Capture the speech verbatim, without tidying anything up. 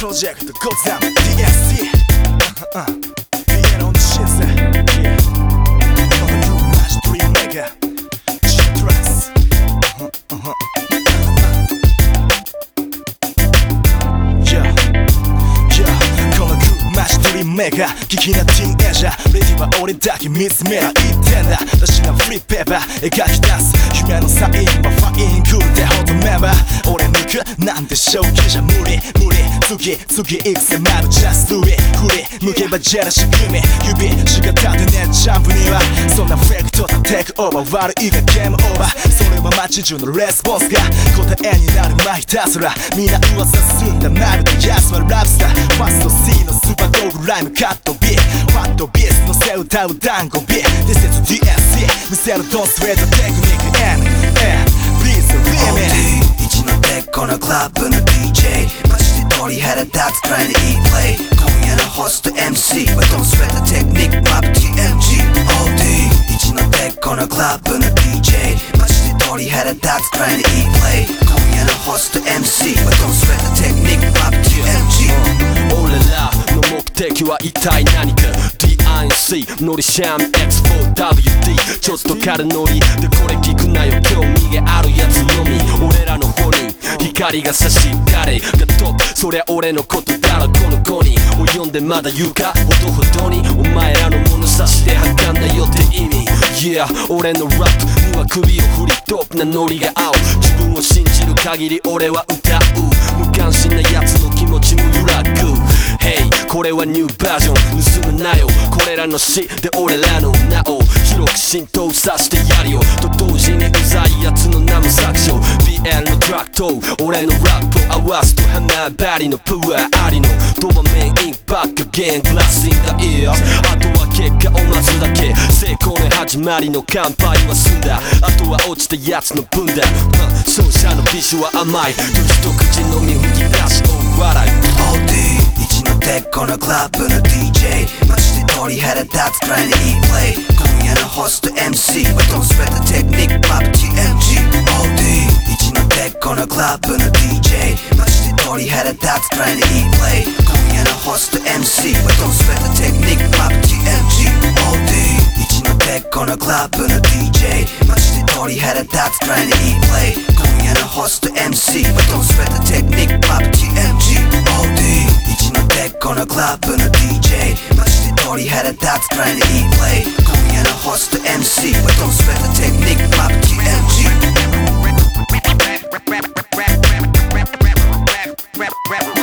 project Gotham D S C Being on the shit set Yeah Gonna do match three mega Shit dress Uh-huh, uh-huh Yeah Yeah Gonna do match three mega 危機なティーンエイジャーレディは俺だけ見つめろ言ってんだ私がフリーペーパー描き出す夢のサインはファインクールでほとめば俺抜くなんて正気じゃ無理無理次次いくせまる Just do it 振り向けばジェラシー組指しか立てねえジャンプにはそんなフェイクとテイクオーバー悪いがゲームオーバーそれは街中のレスポンスが答えになる前ひたすらみんな噂すんだなると奴はラブスターファスト C のスーパーゴールライムカットビーファットビースのせ歌う団子ビー This is D S C 見せるドンスウェイトテクニック N N Please leave me 一のでっこのクラブの ディージェー マジで鳥肌立つくらいでいいプレイ今夜のホスト エムシー はドンスウェイトテクニックマップ ティーエムジー オーディー 一のでっこのクラブの ディージェー マジで鳥肌立つくらいでいいプレイ今夜のホスト エムシー はドンスウェイトテクニックマップ ティーエムジー俺らの目的は一体何か ディーアイエヌシー ノリシャム エックスフォーダブリューディー ちょっと軽ノリでこれ聞くなよ興味があるやつのみ俺らの方に光が差し誰がトップそりゃ俺のことだろこの子に及んでまだ言うかほどほどにお前らの物差しで測んなよって意味 Yeah 俺のラップには首を振りトップなノリが合う自分を信じる限り俺は歌う無関心なやつの気持ちも揺らぐ Hey これはニューバージョン盗むなよこれらの詩で俺らの名を広く浸透させてやるよと同時にうざいやつの名も削除 ビーエル のトラックと俺のラップを合わすと花張りのプアありのドバメインバックゲングラスインダイヤーあとは結果を待つだけ成功の始まりの乾杯は済んだあとは落ちたやつの分だ奏者の美酒は甘い年と口のみ吹き出し大笑いオーディー 一のでっこのクラブの ディージェー マジで鳥肌立つくらいでいいプレイ今夜のホスト エムシー はドンスウェイトテクニックマップ ティーエムジー オーディー 一のでっこのクラブの ディージェー マジで鳥肌立つくらいでいいプレイ今夜のホスト エムシー はドンスウェイトテクニックマップ ティーエムジー オーディー 一のでっこのクラブの ディージェー マジで鳥肌立つくらいでいいプレイ今夜のホスト エムシー はドンスウェイトテクニックマップ ティーエムジー オーディー 一のでっこのクラブの ディージェー マジで鳥肌立つくらいでいいプレイ今夜のホスト エムシー はドンスウェイトテクニックマップ ティーエムジー